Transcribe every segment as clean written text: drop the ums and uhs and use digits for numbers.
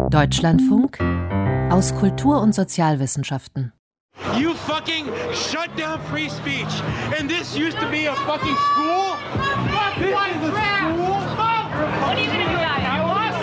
Deutschlandfunk aus Kultur- und Sozialwissenschaften. You fucking shut down free speech. And this used to be a fucking school? This is a school? What are you gonna do about it?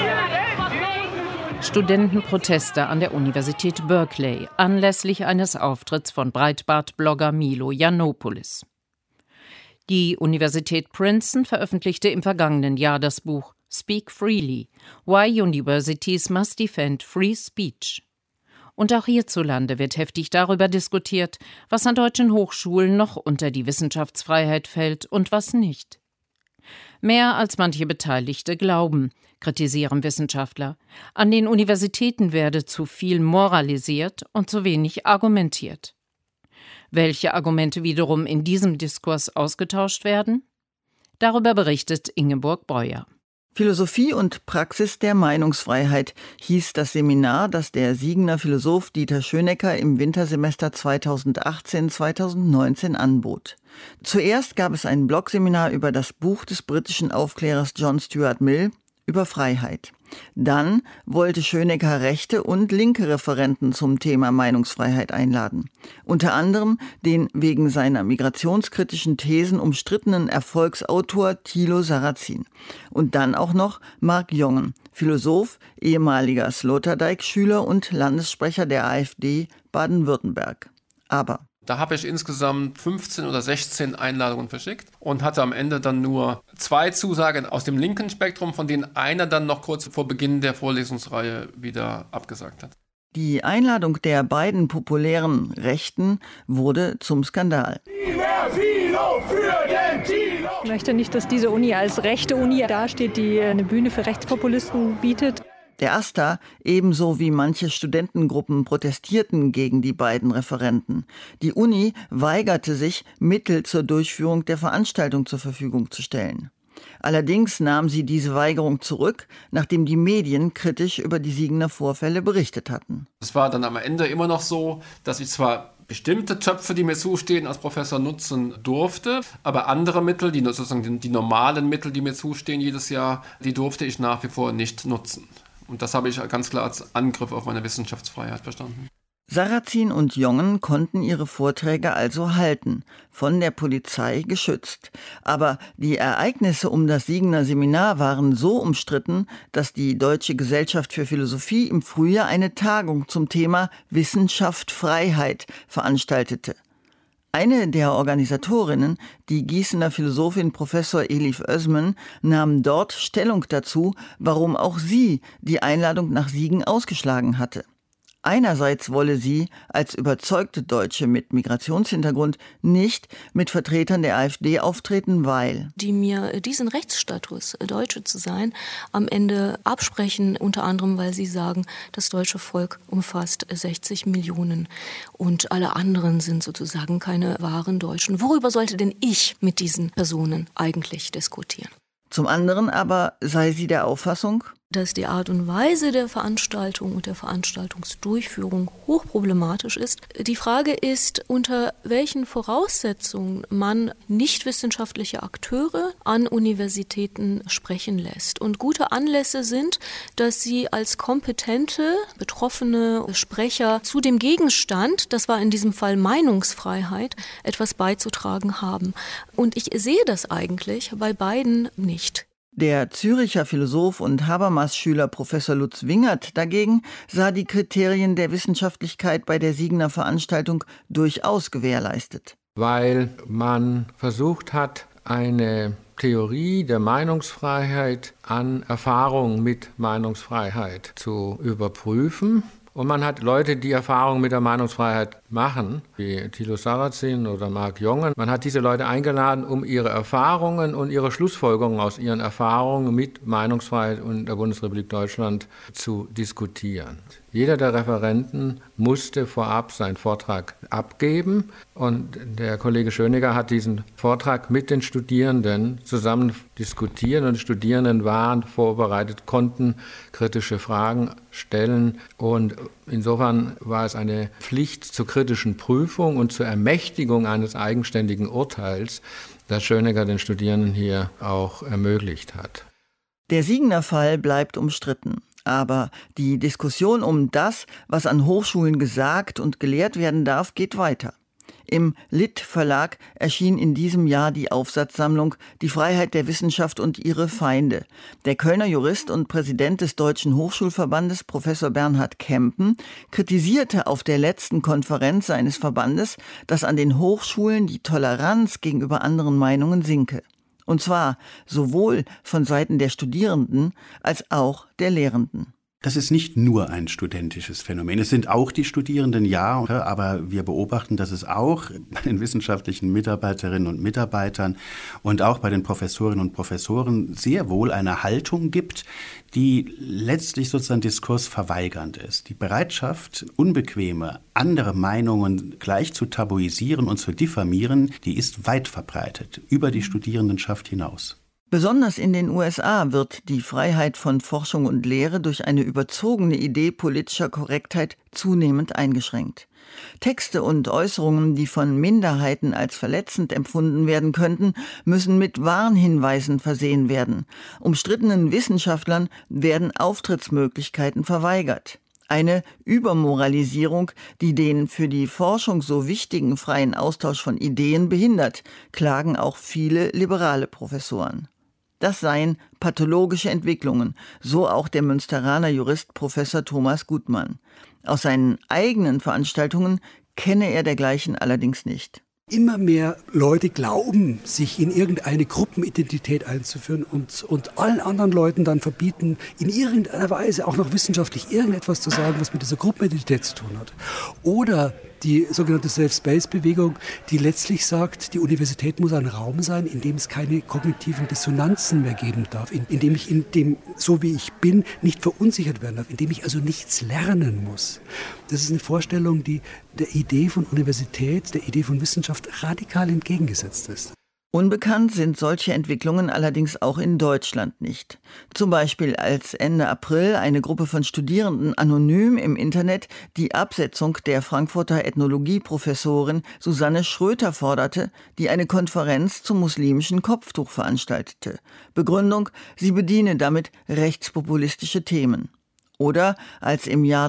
Studentenproteste an der Universität Berkeley anlässlich eines Auftritts von Breitbart-Blogger Milo Yiannopoulos. Die Universität Princeton veröffentlichte im vergangenen Jahr das Buch Speak Freely: Why Universities Must Defend Free Speech. Und auch hierzulande wird heftig darüber diskutiert, was an deutschen Hochschulen noch unter die Wissenschaftsfreiheit fällt und was nicht. Mehr als manche Beteiligte glauben, kritisieren Wissenschaftler, an den Universitäten werde zu viel moralisiert und zu wenig argumentiert. Welche Argumente wiederum in diesem Diskurs ausgetauscht werden? Darüber berichtet Ingeborg Breuer. Philosophie und Praxis der Meinungsfreiheit hieß das Seminar, das der Siegener Philosoph Dieter Schönecker im Wintersemester 2018/2019 anbot. Zuerst gab es ein Blogseminar über das Buch des britischen Aufklärers John Stuart Mill über Freiheit. Dann wollte Schönecker rechte und linke Referenten zum Thema Meinungsfreiheit einladen. Unter anderem den wegen seiner migrationskritischen Thesen umstrittenen Erfolgsautor Thilo Sarrazin. Und dann auch noch Marc Jongen, Philosoph, ehemaliger Sloterdijk-Schüler und Landessprecher der AfD Baden-Württemberg. Aber da habe ich insgesamt 15 oder 16 Einladungen verschickt und hatte am Ende dann nur 2 Zusagen aus dem linken Spektrum, von denen einer dann noch kurz vor Beginn der Vorlesungsreihe wieder abgesagt hat. Die Einladung der beiden populären Rechten wurde zum Skandal. Ich möchte nicht, dass diese Uni als rechte Uni dasteht, die eine Bühne für Rechtspopulisten bietet. Der AStA ebenso wie manche Studentengruppen protestierten gegen die beiden Referenten. Die Uni weigerte sich, Mittel zur Durchführung der Veranstaltung zur Verfügung zu stellen. Allerdings nahm sie diese Weigerung zurück, nachdem die Medien kritisch über die Siegener Vorfälle berichtet hatten. Es war dann am Ende immer noch so, dass ich zwar bestimmte Töpfe, die mir zustehen, als Professor nutzen durfte, aber andere Mittel, sozusagen die normalen Mittel, die mir zustehen jedes Jahr, die durfte ich nach wie vor nicht nutzen. Und das habe ich ganz klar als Angriff auf meine Wissenschaftsfreiheit verstanden. Sarrazin und Jongen konnten ihre Vorträge also halten, von der Polizei geschützt. Aber die Ereignisse um das Siegener Seminar waren so umstritten, dass die Deutsche Gesellschaft für Philosophie im Frühjahr eine Tagung zum Thema Wissenschaft Freiheit veranstaltete. Eine der Organisatorinnen, die Gießener Philosophin Professor Elif Özmen, nahm dort Stellung dazu, warum auch sie die Einladung nach Siegen ausgeschlagen hatte. Einerseits wolle sie als überzeugte Deutsche mit Migrationshintergrund nicht mit Vertretern der AfD auftreten, weil die mir diesen Rechtsstatus, Deutsche zu sein, am Ende absprechen, unter anderem, weil sie sagen, das deutsche Volk umfasst 60 Millionen und alle anderen sind sozusagen keine wahren Deutschen. Worüber sollte denn ich mit diesen Personen eigentlich diskutieren? Zum anderen aber sei sie der Auffassung, dass die Art und Weise der Veranstaltung und der Veranstaltungsdurchführung hochproblematisch ist. Die Frage ist, unter welchen Voraussetzungen man nichtwissenschaftliche Akteure an Universitäten sprechen lässt. Und gute Anlässe sind, dass sie als kompetente, betroffene Sprecher zu dem Gegenstand, das war in diesem Fall Meinungsfreiheit, etwas beizutragen haben. Und ich sehe das eigentlich bei beiden nicht. Der Züricher Philosoph und Habermas-Schüler Professor Lutz Wingert dagegen sah die Kriterien der Wissenschaftlichkeit bei der Siegener Veranstaltung durchaus gewährleistet. Weil man versucht hat, eine Theorie der Meinungsfreiheit an Erfahrung mit Meinungsfreiheit zu überprüfen. Und man hat Leute, die Erfahrungen mit der Meinungsfreiheit machen, wie Thilo Sarrazin oder Marc Jongen. Man hat diese Leute eingeladen, um ihre Erfahrungen und ihre Schlussfolgerungen aus ihren Erfahrungen mit Meinungsfreiheit und der Bundesrepublik Deutschland zu diskutieren. Jeder der Referenten musste vorab seinen Vortrag abgeben und der Kollege Schönecker hat diesen Vortrag mit den Studierenden zusammen diskutiert und die Studierenden waren vorbereitet, konnten kritische Fragen stellen und insofern war es eine Pflicht zur kritischen Prüfung und zur Ermächtigung eines eigenständigen Urteils, das Schönecker den Studierenden hier auch ermöglicht hat. Der Siegener Fall bleibt umstritten. Aber die Diskussion um das, was an Hochschulen gesagt und gelehrt werden darf, geht weiter. Im Litt-Verlag erschien in diesem Jahr die Aufsatzsammlung »Die Freiheit der Wissenschaft und ihre Feinde«. Der Kölner Jurist und Präsident des Deutschen Hochschulverbandes, Professor Bernhard Kempen, kritisierte auf der letzten Konferenz seines Verbandes, dass an den Hochschulen die Toleranz gegenüber anderen Meinungen sinke. Und zwar sowohl von Seiten der Studierenden als auch der Lehrenden. Das ist nicht nur ein studentisches Phänomen. Es sind auch die Studierenden, ja, aber wir beobachten, dass es auch bei den wissenschaftlichen Mitarbeiterinnen und Mitarbeitern und auch bei den Professorinnen und Professoren sehr wohl eine Haltung gibt, die letztlich sozusagen diskursverweigernd ist. Die Bereitschaft, unbequeme, andere Meinungen gleich zu tabuisieren und zu diffamieren, die ist weit verbreitet, über die Studierendenschaft hinaus. Besonders in den USA wird die Freiheit von Forschung und Lehre durch eine überzogene Idee politischer Korrektheit zunehmend eingeschränkt. Texte und Äußerungen, die von Minderheiten als verletzend empfunden werden könnten, müssen mit Warnhinweisen versehen werden. Umstrittenen Wissenschaftlern werden Auftrittsmöglichkeiten verweigert. Eine Übermoralisierung, die den für die Forschung so wichtigen freien Austausch von Ideen behindert, klagen auch viele liberale Professoren. Das seien pathologische Entwicklungen, so auch der Münsteraner Jurist Professor Thomas Gutmann. Aus seinen eigenen Veranstaltungen kenne er dergleichen allerdings nicht. Immer mehr Leute glauben, sich in irgendeine Gruppenidentität einzuführen und allen anderen Leuten dann verbieten, in irgendeiner Weise auch noch wissenschaftlich irgendetwas zu sagen, was mit dieser Gruppenidentität zu tun hat. Oder die sogenannte Safe-Space-Bewegung, die letztlich sagt, die Universität muss ein Raum sein, in dem es keine kognitiven Dissonanzen mehr geben darf, in dem ich, so wie ich bin, nicht verunsichert werden darf, in dem ich also nichts lernen muss. Das ist eine Vorstellung, die der Idee von Universität, der Idee von Wissenschaft radikal entgegengesetzt ist. Unbekannt sind solche Entwicklungen allerdings auch in Deutschland nicht. Zum Beispiel als Ende April eine Gruppe von Studierenden anonym im Internet die Absetzung der Frankfurter Ethnologieprofessorin Susanne Schröter forderte, die eine Konferenz zum muslimischen Kopftuch veranstaltete. Begründung, sie bediene damit rechtspopulistische Themen. Oder als im Jahr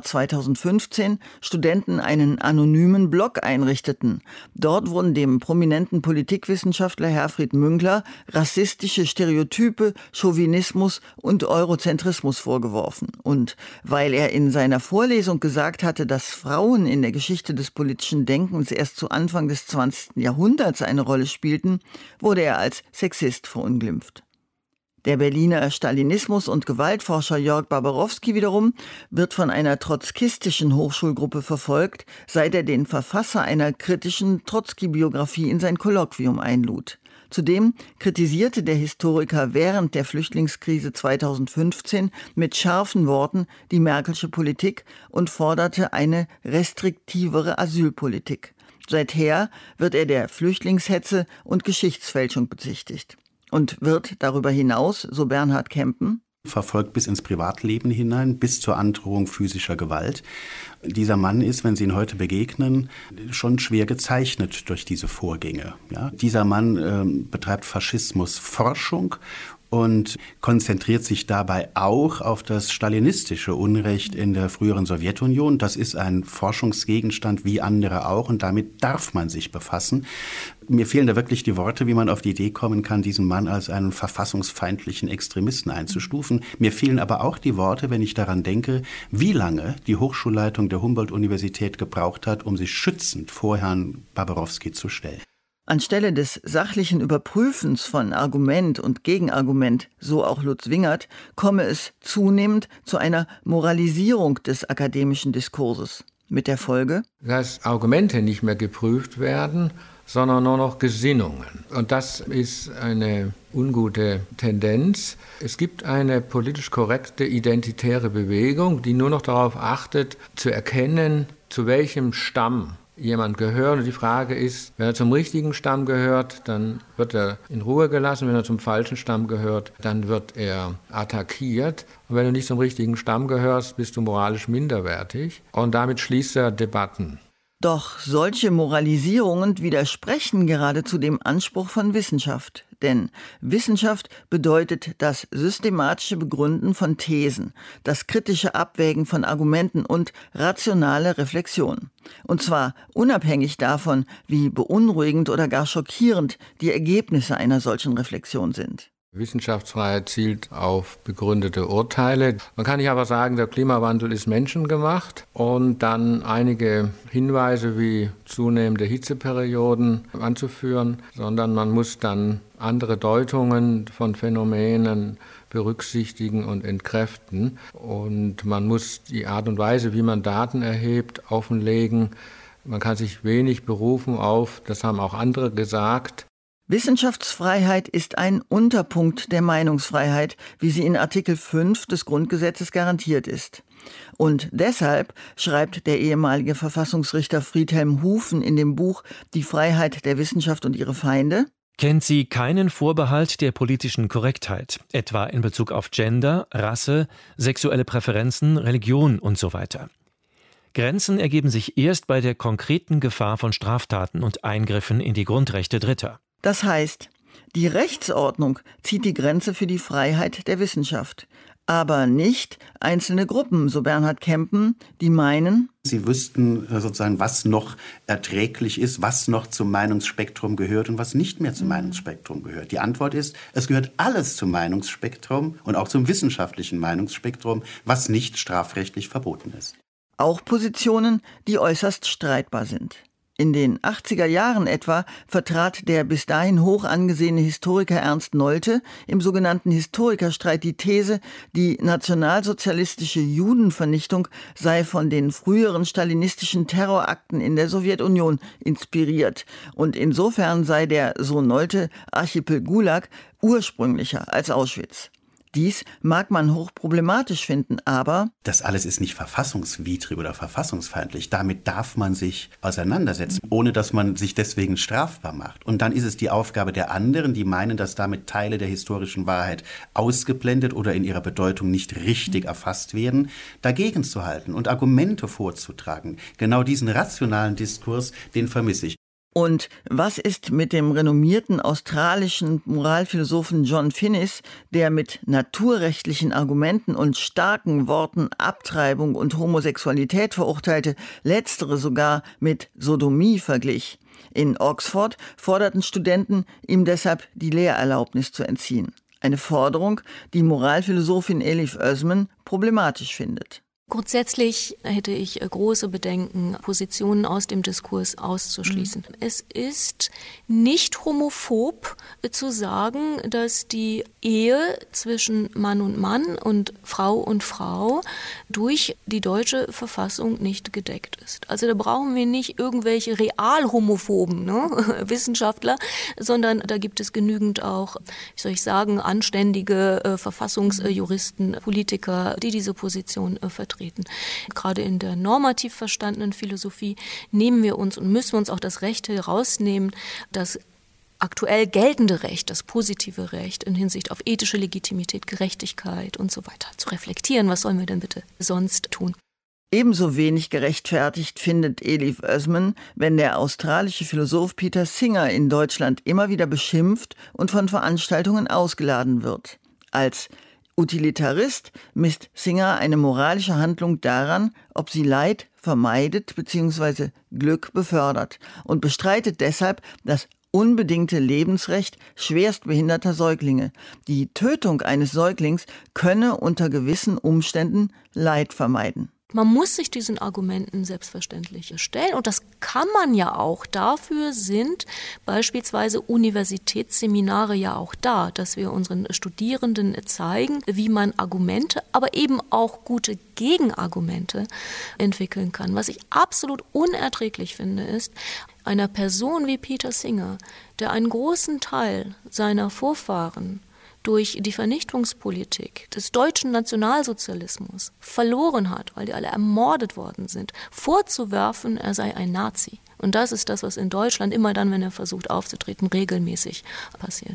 2015 Studenten einen anonymen Blog einrichteten. Dort wurden dem prominenten Politikwissenschaftler Herfried Münkler rassistische Stereotype, Chauvinismus und Eurozentrismus vorgeworfen. Und weil er in seiner Vorlesung gesagt hatte, dass Frauen in der Geschichte des politischen Denkens erst zu Anfang des 20. Jahrhunderts eine Rolle spielten, wurde er als Sexist verunglimpft. Der Berliner Stalinismus- und Gewaltforscher Jörg Barbarowski wiederum wird von einer trotzkistischen Hochschulgruppe verfolgt, seit er den Verfasser einer kritischen Trotzki-Biografie in sein Kolloquium einlud. Zudem kritisierte der Historiker während der Flüchtlingskrise 2015 mit scharfen Worten die Merkelsche Politik und forderte eine restriktivere Asylpolitik. Seither wird er der Flüchtlingshetze und Geschichtsfälschung bezichtigt. Und wird darüber hinaus, so Bernhard Kempen, verfolgt bis ins Privatleben hinein, bis zur Androhung physischer Gewalt. Dieser Mann ist, wenn Sie ihn heute begegnen, schon schwer gezeichnet durch diese Vorgänge. Ja? Dieser Mann betreibt Faschismusforschung und konzentriert sich dabei auch auf das stalinistische Unrecht in der früheren Sowjetunion. Das ist ein Forschungsgegenstand wie andere auch und damit darf man sich befassen. Mir fehlen da wirklich die Worte, wie man auf die Idee kommen kann, diesen Mann als einen verfassungsfeindlichen Extremisten einzustufen. Mir fehlen aber auch die Worte, wenn ich daran denke, wie lange die Hochschulleitung der Humboldt-Universität gebraucht hat, um sich schützend vor Herrn Barbarowski zu stellen. Anstelle des sachlichen Überprüfens von Argument und Gegenargument, so auch Lutz Wingert, komme es zunehmend zu einer Moralisierung des akademischen Diskurses. Mit der Folge, dass Argumente nicht mehr geprüft werden, sondern nur noch Gesinnungen. Und das ist eine ungute Tendenz. Es gibt eine politisch korrekte identitäre Bewegung, die nur noch darauf achtet, zu erkennen, zu welchem Stamm jemand gehört. Und die Frage ist, wenn er zum richtigen Stamm gehört, dann wird er in Ruhe gelassen. Wenn er zum falschen Stamm gehört, dann wird er attackiert. Und wenn du nicht zum richtigen Stamm gehörst, bist du moralisch minderwertig. Und damit schließt er Debatten. Doch solche Moralisierungen widersprechen geradezu dem Anspruch von Wissenschaft. Denn Wissenschaft bedeutet das systematische Begründen von Thesen, das kritische Abwägen von Argumenten und rationale Reflexion. Und zwar unabhängig davon, wie beunruhigend oder gar schockierend die Ergebnisse einer solchen Reflexion sind. Wissenschaftsfreiheit zielt auf begründete Urteile. Man kann nicht aber sagen, der Klimawandel ist menschengemacht und dann einige Hinweise wie zunehmende Hitzeperioden anzuführen, sondern man muss dann andere Deutungen von Phänomenen berücksichtigen und entkräften. Und man muss die Art und Weise, wie man Daten erhebt, offenlegen. Man kann sich wenig berufen auf, das haben auch andere gesagt, Wissenschaftsfreiheit ist ein Unterpunkt der Meinungsfreiheit, wie sie in Artikel 5 des Grundgesetzes garantiert ist. Und deshalb schreibt der ehemalige Verfassungsrichter Friedhelm Hufen in dem Buch »Die Freiheit der Wissenschaft und ihre Feinde«: Kennt sie keinen Vorbehalt der politischen Korrektheit, etwa in Bezug auf Gender, Rasse, sexuelle Präferenzen, Religion usw. Grenzen ergeben sich erst bei der konkreten Gefahr von Straftaten und Eingriffen in die Grundrechte Dritter. Das heißt, die Rechtsordnung zieht die Grenze für die Freiheit der Wissenschaft, aber nicht einzelne Gruppen, so Bernhard Kempen, die meinen, sie wüssten sozusagen, was noch erträglich ist, was noch zum Meinungsspektrum gehört und was nicht mehr zum Meinungsspektrum gehört. Die Antwort ist, es gehört alles zum Meinungsspektrum und auch zum wissenschaftlichen Meinungsspektrum, was nicht strafrechtlich verboten ist. Auch Positionen, die äußerst streitbar sind. In den 80er Jahren etwa vertrat der bis dahin hoch angesehene Historiker Ernst Nolte im sogenannten Historikerstreit die These, die nationalsozialistische Judenvernichtung sei von den früheren stalinistischen Terrorakten in der Sowjetunion inspiriert. Und insofern sei der, so Nolte, Archipel Gulag ursprünglicher als Auschwitz. Dies mag man hochproblematisch finden, aber das alles ist nicht verfassungswidrig oder verfassungsfeindlich. Damit darf man sich auseinandersetzen, ohne dass man sich deswegen strafbar macht. Und dann ist es die Aufgabe der anderen, die meinen, dass damit Teile der historischen Wahrheit ausgeblendet oder in ihrer Bedeutung nicht richtig erfasst werden, dagegen zu halten und Argumente vorzutragen. Genau diesen rationalen Diskurs, den vermisse ich. Und was ist mit dem renommierten australischen Moralphilosophen John Finnis, der mit naturrechtlichen Argumenten und starken Worten Abtreibung und Homosexualität verurteilte, letztere sogar mit Sodomie verglich? In Oxford forderten Studenten, ihm deshalb die Lehrerlaubnis zu entziehen. Eine Forderung, die Moralphilosophin Elif Özmen problematisch findet. Grundsätzlich hätte ich große Bedenken, Positionen aus dem Diskurs auszuschließen. Es ist nicht homophob zu sagen, dass die Ehe zwischen Mann und Frau durch die deutsche Verfassung nicht gedeckt ist. Also da brauchen wir nicht irgendwelche real homophoben Wissenschaftler, sondern da gibt es genügend auch, anständige Verfassungsjuristen, Politiker, die diese Position vertreten. Gerade in der normativ verstandenen Philosophie nehmen wir uns und müssen wir uns auch das Recht herausnehmen, das aktuell geltende Recht, das positive Recht in Hinsicht auf ethische Legitimität, Gerechtigkeit und so weiter zu reflektieren. Was sollen wir denn bitte sonst tun? Ebenso wenig gerechtfertigt findet Elif Özmen, wenn der australische Philosoph Peter Singer in Deutschland immer wieder beschimpft und von Veranstaltungen ausgeladen wird. Als Utilitarist misst Singer eine moralische Handlung daran, ob sie Leid vermeidet bzw. Glück befördert und bestreitet deshalb das unbedingte Lebensrecht schwerstbehinderter Säuglinge. Die Tötung eines Säuglings könne unter gewissen Umständen Leid vermeiden. Man muss sich diesen Argumenten selbstverständlich stellen und das kann man ja auch. Dafür sind beispielsweise Universitätsseminare ja auch da, dass wir unseren Studierenden zeigen, wie man Argumente, aber eben auch gute Gegenargumente entwickeln kann. Was ich absolut unerträglich finde, ist, einer Person wie Peter Singer, der einen großen Teil seiner Vorfahren durch die Vernichtungspolitik des deutschen Nationalsozialismus verloren hat, weil die alle ermordet worden sind, vorzuwerfen, er sei ein Nazi. Und das ist das, was in Deutschland immer dann, wenn er versucht aufzutreten, regelmäßig passiert.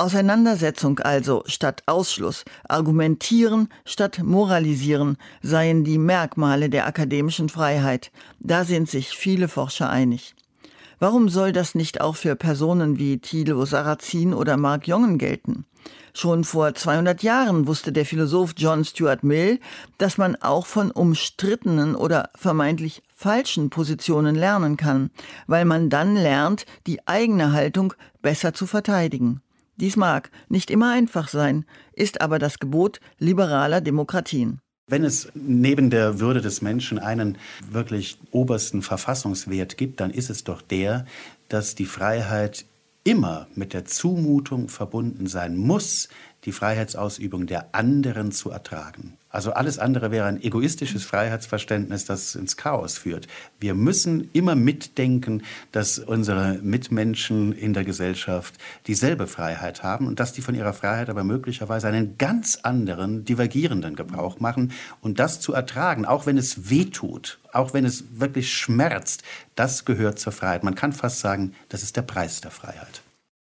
Auseinandersetzung also statt Ausschluss, Argumentieren statt Moralisieren seien die Merkmale der akademischen Freiheit. Da sind sich viele Forscher einig. Warum soll das nicht auch für Personen wie Thilo Sarrazin oder Mark Jongen gelten? Schon vor 200 Jahren wusste der Philosoph John Stuart Mill, dass man auch von umstrittenen oder vermeintlich falschen Positionen lernen kann, weil man dann lernt, die eigene Haltung besser zu verteidigen. Dies mag nicht immer einfach sein, ist aber das Gebot liberaler Demokratien. Wenn es neben der Würde des Menschen einen wirklich obersten Verfassungswert gibt, dann ist es doch der, dass die Freiheit immer mit der Zumutung verbunden sein muss, die Freiheitsausübung der anderen zu ertragen. Also alles andere wäre ein egoistisches Freiheitsverständnis, das ins Chaos führt. Wir müssen immer mitdenken, dass unsere Mitmenschen in der Gesellschaft dieselbe Freiheit haben und dass die von ihrer Freiheit aber möglicherweise einen ganz anderen, divergierenden Gebrauch machen. Und das zu ertragen, auch wenn es wehtut, auch wenn es wirklich schmerzt, das gehört zur Freiheit. Man kann fast sagen, das ist der Preis der Freiheit.